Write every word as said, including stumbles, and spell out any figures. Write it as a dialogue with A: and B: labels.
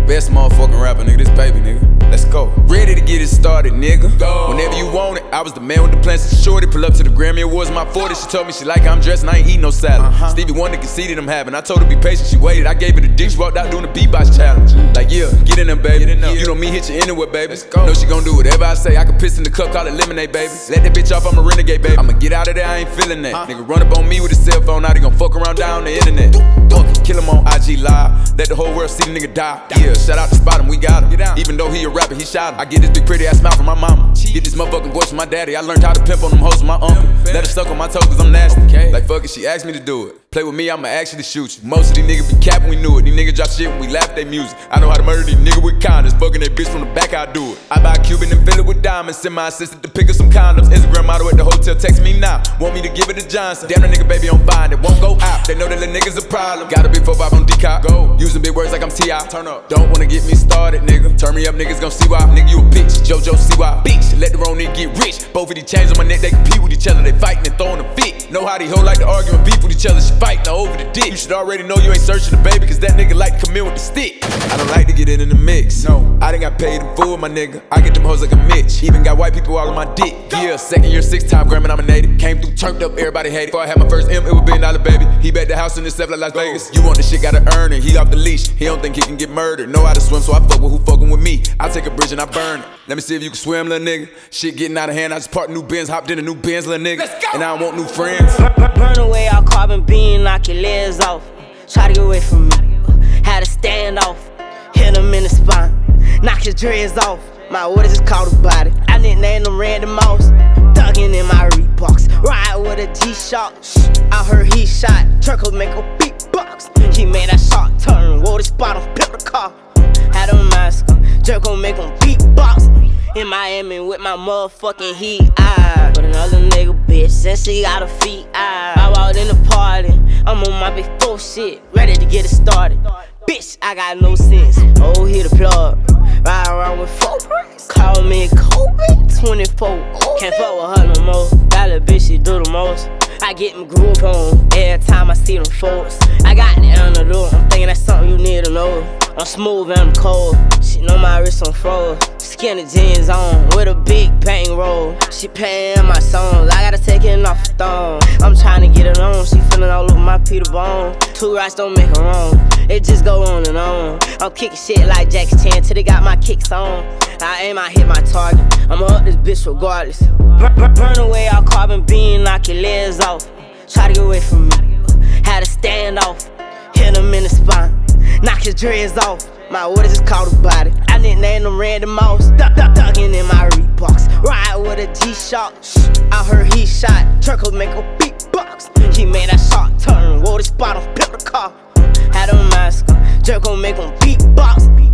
A: Best motherfucking rapper, nigga, this baby, nigga. Let's go. Ready to get it started, nigga. Go. Whenever you want it, I was the man with the plans to shorty. Pull up to the Grammy Awards, my forty. She told me she like how I'm dressed and I ain't eat no salad. Uh-huh. Stevie Wonder conceded I'm having. I told her be patient, she waited. I gave her the dick, she walked out doing the beatbox challenge. Like, yeah, get in there, baby. Get in there. You know me, hit you anywhere, baby. Let's go. Know she gon' do whatever I say. I can piss in the cup, call it lemonade, baby. Let that bitch off, I'm a renegade, baby. I'ma get out of there, I ain't feeling that. Huh? Nigga run up on me with a cell phone, now they gon' fuck around down the internet. Fuck it, kill him on I G Live. Let the whole world see the nigga die. Yeah, shout out to Spot him, we got him. Even though he a rapper, he shot him. I get this big pretty ass smile from my mama. Get this motherfucking voice from my daddy. I learned how to pimp on them hoes from my uncle. Let her suck on my toes cause I'm nasty. Okay. Like fuck it, she asked me to do it. Play with me, I'ma actually shoot you. Most of these niggas be capping, we knew it. These niggas drop shit when we laugh at their music. I know how to murder these niggas with condoms. Fucking that bitch from the back, I do it. I buy a Cuban and fill it with diamonds. Send my assistant to pick up some condoms. Instagram model at the hotel, text me now. Want me to give it to Johnson. Damn, that nigga baby on fire, it won't go out. They know that the niggas a problem. Got a big four five on D-Cop. Go. Using big words like I'm T I Turn up. Don't wanna get me started, nigga. Turn me up, niggas gon' see why. Nigga, you a bitch. JoJo, see why. Bitch, let the wrong nigga get rich. Both of these chains on my neck, they compete with each other. They fighting and throwing a fit. Know how these hoes like to argue and beef with each other. She fighting over the dick. You should already know you ain't searching the baby, cause that nigga like to come in with the stick. I don't like to get in in the mix. No, I done got paid in full, my nigga. I get them hoes like a Mitch. Even got white people all on my dick. Yeah, second year, six time Grammy nominated. Came through, turned up, everybody hated. Before I had my first M, it was billion dollar baby. He bet the house in the stuff like Las Vegas. You want the shit, gotta earn it. He off the leash, he don't think he can get murdered. Know how to swim, so I fuck with who fucking with me. I take a bridge and I burn it. Let me see if you can swim, little nigga. Shit getting out of hand, I just parked new Benz, hopped in a new Benz, little nigga. Let's go. And I don't want new friends.
B: Burn away all carbon beam, knock your legs off. Try to get away from me, had to stand off. Hit him in the spine, knock his dreads off. My orders just caught a body, I nicknamed him Randy Moss. Thuggin' in my Reeboks, ride with a G-Shock. I heard he shot, Turco make a beatbox. He made that shot turn, wore the spot on, pick the car. Had a mask on, Jerko make him beatbox. In Miami with my motherfucking heat, I But another nigga bitch, since she got her feet, I I walked in the party, I'm on my big four shit, ready to get it started. Bitch, I got no sense, oh, hit the plug. Ride around with four bricks, call me Kobe, twenty-four. Can't fuck with her no more, that little bitch, she do the most. I get my groove on, every time I see them folks. I got the antidote, I'm thinking that's something you need to know. I'm smooth and I'm cold, she know my wrist on froze. Skinny jeans on, with a big bang roll. She paying my songs, I gotta take it off the thumb. I'm trying to get it on, she feeling all over my Peter Bone. Two rights don't make her wrong, it just go on and on. I'm kicking shit like Jackie Chan till they got my kicks on. I aim, I hit my target, I'ma up this bitch regardless. Burn, burn away all carbon beam, knock your legs off. Try to get away from me, had to stand off. Hit him in the spine, knock his dreads off. My orders just caught a body, I nicknamed him Randy Moss. Duck, duck, duckin' in my Reeboks, ride with a G-Shock. I heard he shot, Turco make a beatbox. He made that shot turn, wore the spot on, pick the car. Had a mask on, Jerko make him beatbox.